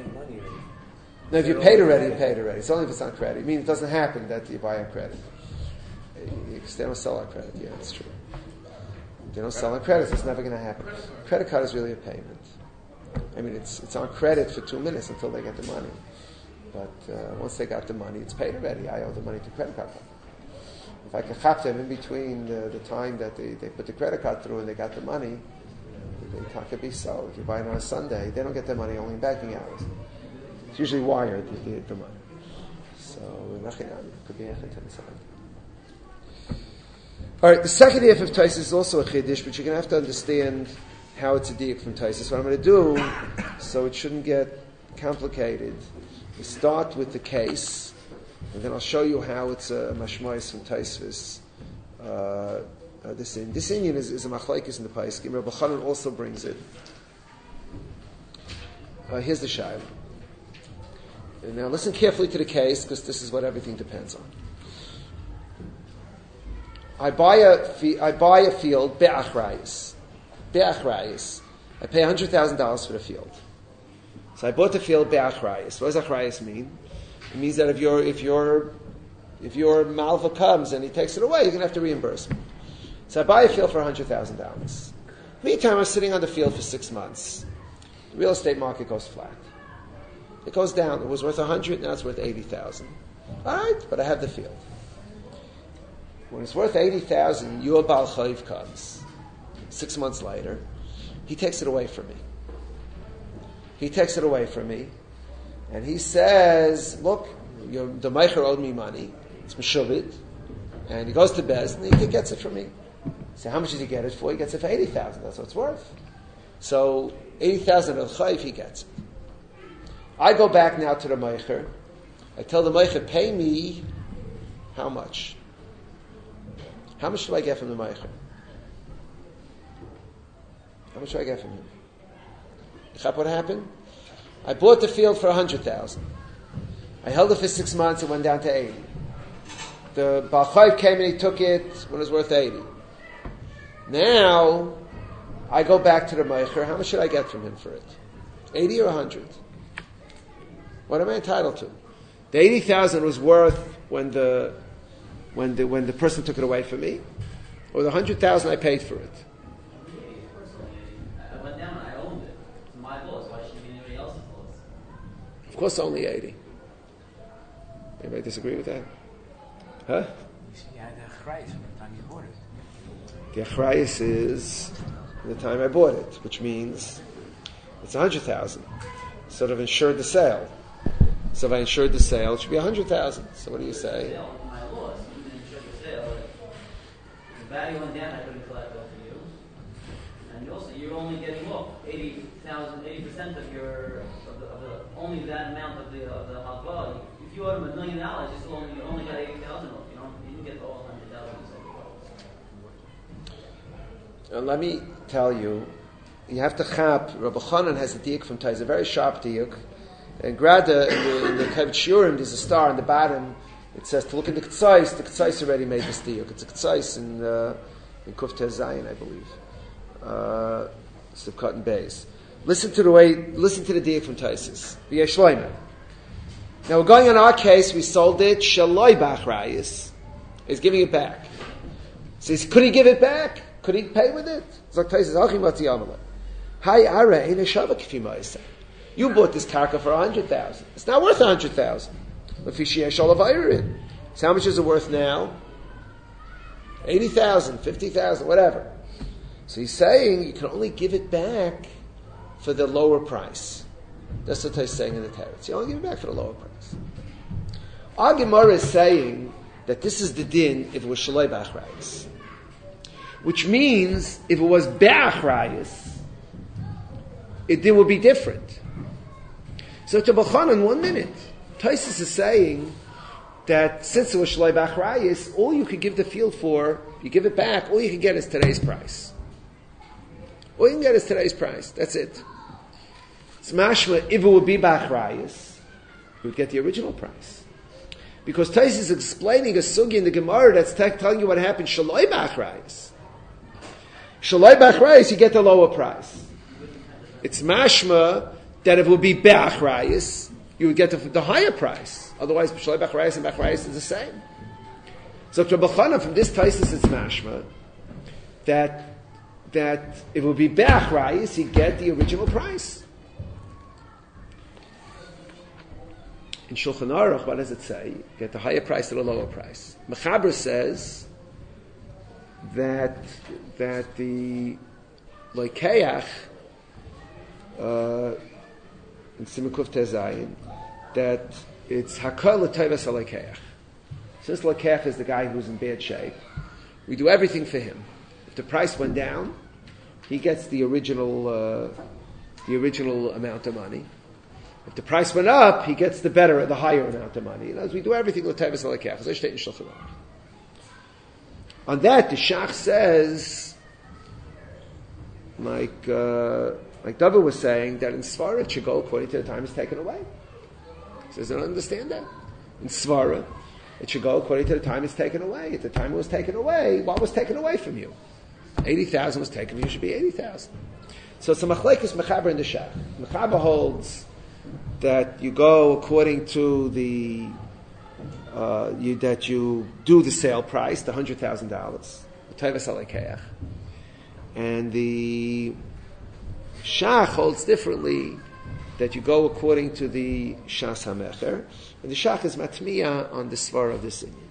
No, if you paid already, you paid already. It's only if it's on credit. I mean, it doesn't happen that you buy on credit. Because they don't sell on credit. Yeah, that's true. They don't sell on credit, so it's never going to happen. Credit card is really a payment. I mean, it's it's on credit for two minutes until they get the money. But uh, once they got the money, it's paid already. I owe the money to credit card company. If I can chop them in between the, the time that they, they put the credit card through and they got the money, it could be so. If you buy it on a Sunday, they don't get their money only in banking hours. It's usually wired, the, the, the money. So, it could be anything inside. All right, the second half of Taisus is also a chiddush, but you're going to have to understand how it's a diak from Taisus. What I'm going to do, so it shouldn't get complicated, is start with the case, and then I'll show you how it's a mashmois from Taisus. Uh, uh, this in this Indian is, is a machlekes in the Paiskim. Rabbi Chanan also brings it. Uh, here's the shayla. And now listen carefully to the case, because this is what everything depends on. I buy a fi- I buy a field be'achrayis, be'achrayis. I pay a hundred thousand dollars for the field. So I bought the field be'achrayis. What does achrayis mean? It means that if your if your if your malva comes and he takes it away, you're gonna have to reimburse me. So I buy a field for a hundred thousand dollars. Meantime, I'm sitting on the field for six months. The real estate market goes flat. It goes down. It was worth a hundred, now it's worth eighty thousand. All right, but I have the field. When it's worth eighty thousand, your Baal Chayiv comes. Six months later, he takes it away from me. He takes it away from me, and he says, "Look, your, the Meicher owed me money. It's Meshuvit," and he goes to Bez, and he gets it from me. So how much does he get it for? He gets it for eighty thousand. That's what it's worth. So eighty thousand of Chayiv, he gets it. I go back now to the Meicher. I tell the Meicher, pay me how much? How much do I get from the Meicher? How much do I get from him? What happened? I bought the field for a hundred thousand. I held it for six months. It went down to eighty. The Baal Chayiv came and he took it when it was worth eighty. Now I go back to the Meicher. How much should I get from him for it? Eighty or a hundred? What am I entitled to? The eighty thousand was worth when the when the when the person took it away from me, or the hundred thousand I paid for it. I went down. I owned it. It's my loss. Why should it be anybody else's loss? Of course, only eighty. Anybody disagree with that? Huh? You had the achrayis from the time you bought it. The achrayis is the time I bought it, which means it's a hundred thousand. Sort of insured the sale. So if I insured the sale, it should be a hundred thousand. So what do you say? Sale, my loss. You didn't insure the sale. The value went down. I couldn't collect that for you. And also, you're only getting off eighty thousand, eighty percent of your of the, of the only that amount of the of the halva. If you owed them a million dollars, you still only you only got eighty thousand off. You don't you didn't get the whole hundred thousand. And let me tell you, you have to chap. Rabbi Chanan has a diuk from Taiz, a very sharp diuk. And Grada, in the, in the Kavod Shiurim, there's a star on the bottom. It says to look in the Ketzais. The Ketzais already made this diuk. It's a Ketzais in, uh, in Kuf Tez Zayin, I believe. Uh, Sivkat and Beis. Listen to the way, listen to the diuk from Taisis. V'yesh Shloimeh. Now we're going on our case, we sold it, Shaloi Bachrayis. He's giving it back. So could he give it back? Could he pay with it? Zok Taisis, Hachim Vatzi Amalek. Hai Ara, Ein Shavak K'fi You bought this karka for a hundred thousand. It's not worth a hundred thousand. So how much is it worth now? Eighty thousand, fifty thousand, whatever. So he's saying you can only give it back for the lower price. That's what he's saying in the Teretz. You only give it back for the lower price. Our Gemara is saying that this is the din if it was shalei b'achrayis, which means if it was be'achrayis, it, it would be different. So to Bachanan, one minute, Taisus is saying that since it was Shalei B'achrayis, all you could give the field for, you give it back, all you can get is today's price. All you can get is today's price. That's it. It's mashma, if it would be B'achrayis, you would get the original price. Because Taisus is explaining a sugi in the Gemara that's t- telling you what happened, Shalei B'achrayis. Shalei B'achrayis, you get the lower price. It's mashma, that if it would be be'achrayis, you would get the, the higher price. Otherwise, b'shalei b'achrayis and b'achrayis is the same. So, to B'chana, from this Taisus, it's mashma that that if it would be be'achrayis, you get the original price. In Shulchan Aruch, what does it say? You get the higher price at a lower price. Mechaber says that that the lekeach. Uh, in Simukuf Tezayin, that it's Hakal L'Tayvas HaLekeach. Since Lekeach is the guy who's in bad shape, we do everything for him. If the price went down, he gets the original uh, the original amount of money. If the price went up, he gets the better, the higher amount of money. You know, we do everything L'Tayvas HaLekeach. As I state in Shulchan Aruch. On that, the Shach says, like, uh, Like David was saying, that in Svara it should go according to the time it's taken away. He says, I don't understand that. In Svara, it should go according to the time it's taken away. At the time it was taken away, what was taken away from you? eighty thousand was taken from you, it should be eighty thousand. So it's a machlekes mechaber in the shach. Mechaber holds that you go according to the, uh, you, that you do the sale price, the one hundred thousand dollars. And the shach holds differently, that you go according to the shas hamecher, and the shach is matmiya on the svar of this inyan.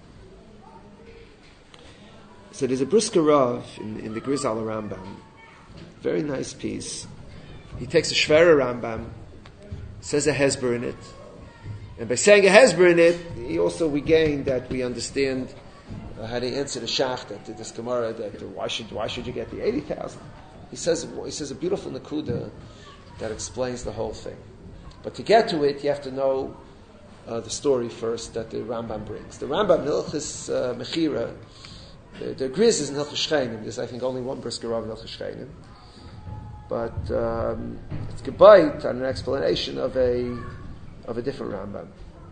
So there's a Brisker Rav in, in the Grizal Rambam, very nice piece. He takes a Shvera Rambam, says a Hezber in it, and by saying a Hezber in it, he also we gain that we understand uh, how to answer the shach that this Gemara that uh, why should why should you get the eighty thousand? He says he says a beautiful nakuda that explains the whole thing. But to get to it, you have to know uh, the story first that the Rambam brings. The Rambam Hilchis uh, Mechira, the, the Griz is in Hilchis Shcheinim. There's I think only one Brisker Rav in Hilchis Shcheinim. But um, it's gebayt on an explanation of a of a different Rambam.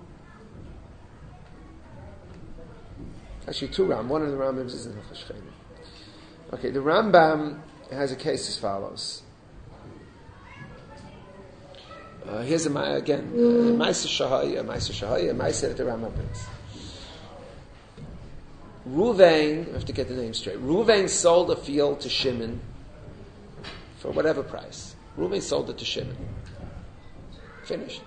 Actually, two Rambam. One of the Rambams is in Hilchis Shcheinim. Okay, the Rambam has a case as follows. Uh, here's a again, Ma'aser Shahaya, Ma'aser Shahaya, Ma'aser that the Rambam brings. Ruvain, I have to get the name straight. Ruvain sold a field to Shimon for whatever price. Ruvain sold it to Shimon. Finished.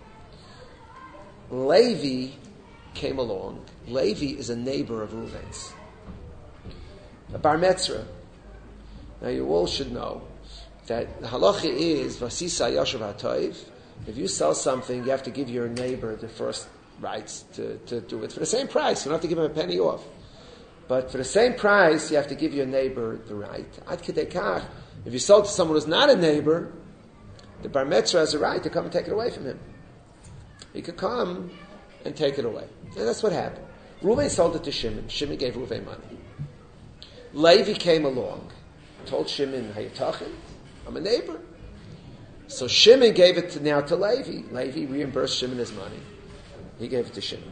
Levi came along. Levi is a neighbor of Ruvain's. A bar metzra. Now you all should know that the halacha is vasisa yashav hatoiv. If you sell something, you have to give your neighbor the first rights to, to do it for the same price. You don't have to give him a penny off. But for the same price, you have to give your neighbor the right. Ad kedei kach. If you sold to someone who's not a neighbor, the bar metzra has a right to come and take it away from him. He could come and take it away. And that's what happened. Reuven sold it to Shimon. Shimon gave Reuven money. Levi came along, told Shimon, Hayatachin, I'm a neighbor. So Shimon gave it to, now to Levi. Levi reimbursed Shimon his money. He gave it to Shimon.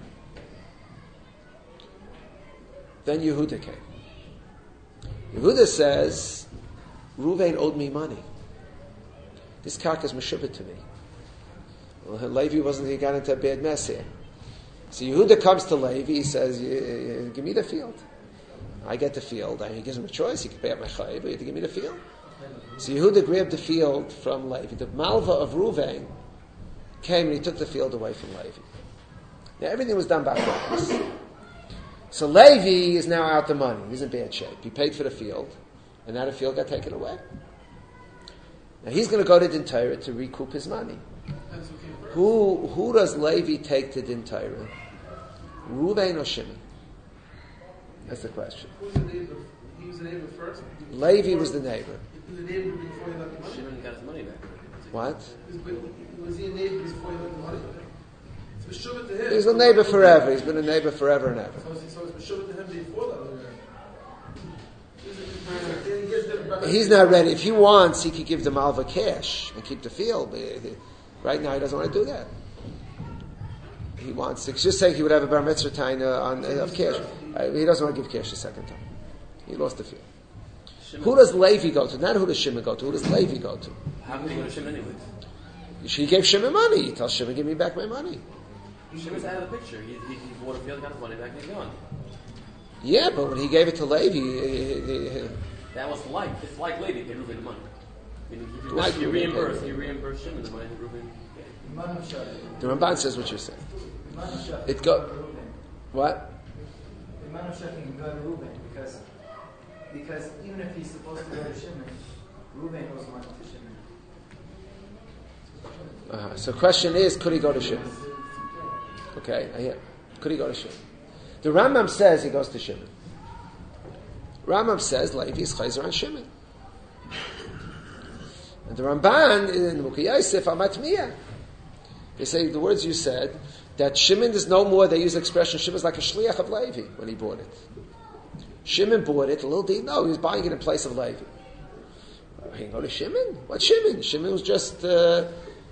Then Yehuda came. Yehuda says, Reuven owed me money. This karka is meshubit to me. Well, Levi wasn't, he got into a bad mess here. So Yehuda comes to Levi, he says, give me the field. I get the field. I mean, he gives him a choice. He can pay up my chayiv, but you have to give me the field. So Yehuda grabbed the field from Levi. The malva of Reuven came and he took the field away from Levi. Now everything was done by purpose. So Levi is now out the money. He's in bad shape. He paid for the field, and now the field got taken away. Now he's going to go to Din Torah to recoup his money. Who who does Levi take to Din Torah? Reuven or Shimon? That's the question. Who was the neighbor? He was the neighbor first? Levi was the neighbor. He was the neighbor before he got the money? Shimon got his money back. What? Was he a neighbor before he got the money? It's Meshubah to him. He's a neighbor forever. He's been a neighbor forever and ever. So it's, so it's Meshubah to him before that. He's not ready. If he wants, he could give the malva cash and keep the field. But right now, he doesn't want to do that. He wants to. He's just saying he would have a bar mitzvah taina on uh, of cash. Uh, he doesn't want to give cash a second time. He lost the field. Shimon. Who does Levi go to? Not who does Shimon go to. Who does Levi go to? How can he go to Shimon anyways? He gave Shimon money. He tells Shimon, give me back my money. Shimon's out of the picture. He, he, he bought a field, got his money back, and he's gone. Yeah, but when he gave it to Levi, he, he, he, that was like, it's like Levi paid Reuben the money. I mean, he, like he reimbursed, he reimbursed Shimon the money that Reuben gave. The Ramban says what you're saying. It go. What? The man of Shechem can go to Reuben because because even if he's supposed to go to Shimon, Reuben owes money to Shimon. Uh-huh. So, question is, could he go to Shimon? Okay, I hear. Could he go to Shimon? The Rambam says he goes to Shimon. Rambam says Levi is chayzer on Shimon, and the Ramban in Mukhi Yosef Amatmiya. They say the words you said, that Shimon is no more, they use the expression, Shimon is like a shliach of Levi when he bought it. Shimon bought it, a little deep, no, he was buying it in place of Levi. I can go to Shimon? What Shimon? Shimon was just, uh,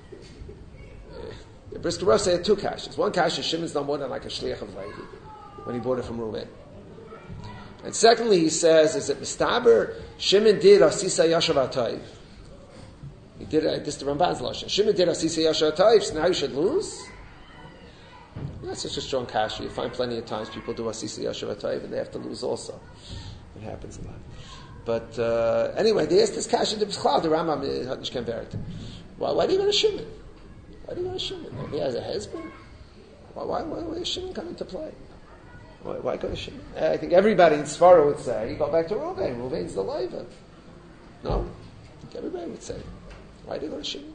the Brisker Rav said two kashas. One kasha, Shimon's no more than like a shliach of Levi when he bought it from Reuven. And secondly, he says, is it Mistaber? Shimon did Asisa Yashav Atayv. He did it, this is the Ramban's Lashon. Shimon did Asisa Yashav Atayv, so now you should lose? That's such a strong kasha. You find plenty of times people do Asisa Yashav Atayv and they have to lose also. It happens a lot. But uh, anyway, they asked this kasha to B'chlal, the Rambam Hatnish Kemberit. Why, why do you go to Shimon? Why do you go to Shimon? He has a husband. Why, why, why, why is Shimon come into play? Why, why go to Shimon? I think everybody in Sfara would say, go back to Reuven. Reuven's the Leiva. No? I think everybody would say, why do you go to Shimon?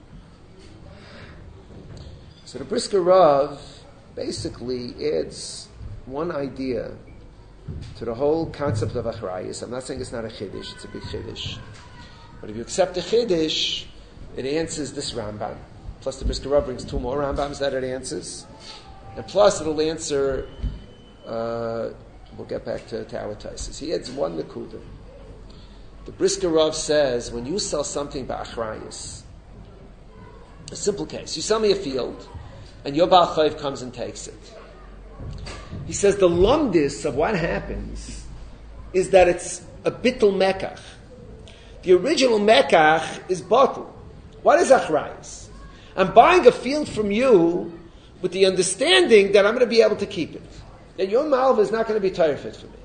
So the Brisker Rav basically adds one idea to the whole concept of Achrayus. I'm not saying it's not a Chiddush, it's a big Chiddush. But if you accept the Chiddush, it answers this Rambam. Plus the Brisker Rav brings two more Rambams that it answers. And plus it'll answer, uh, we'll get back to, to our Taisus. He adds one Nakuda. The Brisker Rav says, when you sell something by Achrayus, a simple case, you sell me a field, and your Baal Chayv comes and takes it. He says the lumdis of what happens is that it's a bittul mekach. The original mekach is batul. What is achrayus? I'm buying a field from you with the understanding that I'm going to be able to keep it. That your malva is not going to be tire fit for me.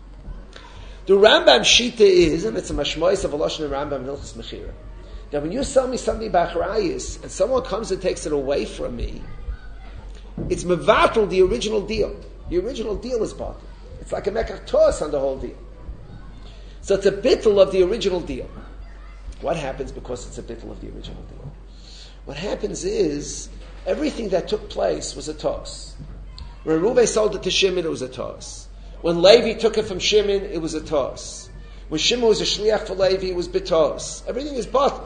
The Rambam Shita is, and it's a mashmois of a lashon Rambam in Hilchos Mechira, that when you sell me something by achrayus and someone comes and takes it away from me, it's mevatel the original deal. The original deal is batel. It's like a mekach toss on the whole deal. So it's a bittul of the original deal. What happens because it's a bittul of the original deal? What happens is everything that took place was a toss. When Reuven sold it to Shimon, it was a toss. When Levi took it from Shimon, it was a toss. When Shimon was a shliach for Levi, it was bitos. Everything is batel.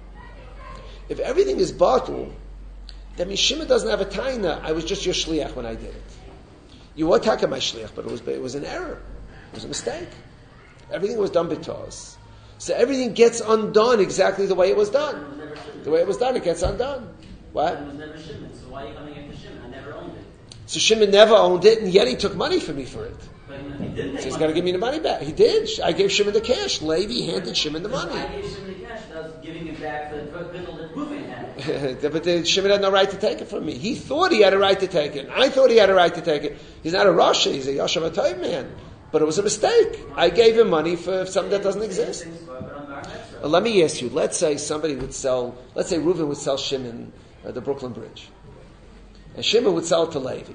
If everything is batel, that means Shimon doesn't have a taina. I was just your shliach when I did it. You were talking my shliach, but it was it was an error. It was a mistake. Everything was done bitos. So everything gets undone exactly the way it was done. The way it was done, it gets undone. What? It was never Shimon, so why are you coming after Shimon? I never owned it. So Shimon never owned it, and yet he took money from me for it. But he didn't. So he's got to give me the money back. He did. I gave Shimon the cash. Levi handed Shimon the money. I gave Shimon the cash. That was giving it back to the bittul that Reuven had. But the, Shimon had no right to take it from me. He thought he had a right to take it. I thought he had a right to take it. He's not a Rasha. He's a Yashav Atayv man. But it was a mistake. I gave him money for something that doesn't exist. Well, let me ask you. Let's say somebody would sell, let's say Reuven would sell Shimon uh, the Brooklyn Bridge. And Shimon would sell it to Levi.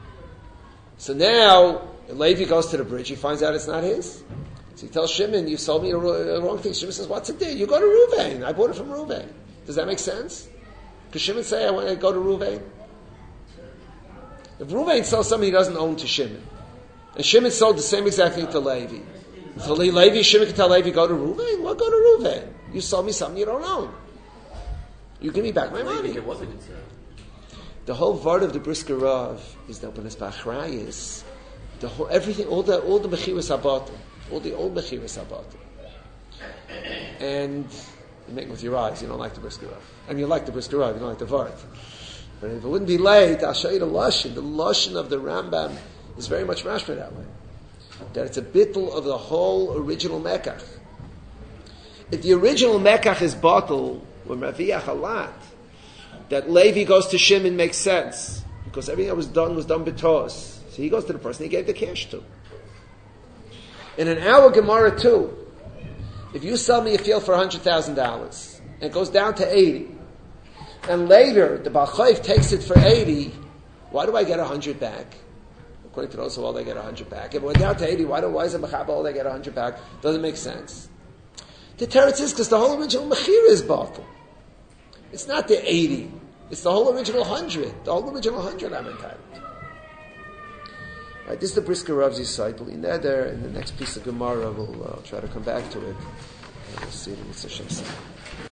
So now, Levi goes to the bridge. He finds out it's not his. So he tells Shimon, you sold me the wrong thing. Shimon says, what's it there? You go to Reuven. I bought it from Reuven. Does that make sense? Could Shimon say, I want to go to Reuven? If Reuven sells something he doesn't own to Shimon, and Shimon sold the same exact thing to Levi, so Levi, Shimon can tell Levi, go to Reuven? Well, go to Reuven. You sold me something you don't own. You give me back my money. It wasn't good. The whole word of the Brisker Rav is that when it's b'achrayus, the whole everything, all the all the mechiras habatim, all the old mechiras habatim, and you make it with your eyes. You don't like the Brisker Rav. I mean, you like the Brisker Rav. You don't like the word. But if it wouldn't be late, I'll show you the lashon. The lashon of the Rambam is very much mashma that way. That it's a bittul of the whole original mekach. If the original mekach is batul, when Raviach a lot, that Levi goes to Shimon makes sense because everything that was done was done bitos. So he goes to the person he gave the cash to. In an hour Gemara too, if you sell me a field for a hundred thousand dollars and it goes down to eighty, and later the Baal Chayv takes it for eighty, why do I get a hundred back? According to those who all they get a hundred back. If it went down to eighty, why do why is it Mechaba all they get a hundred back? Doesn't make sense. The teretz is because the whole original Mechira is batel. It's not the eighty. It's the whole original hundred. The whole original hundred I'm entitled to. Right, this is the Brisker Rav's Yisrael. In there, in the next piece of Gemara, we'll uh, try to come back to it. And we'll see it in Mitzvah Shem.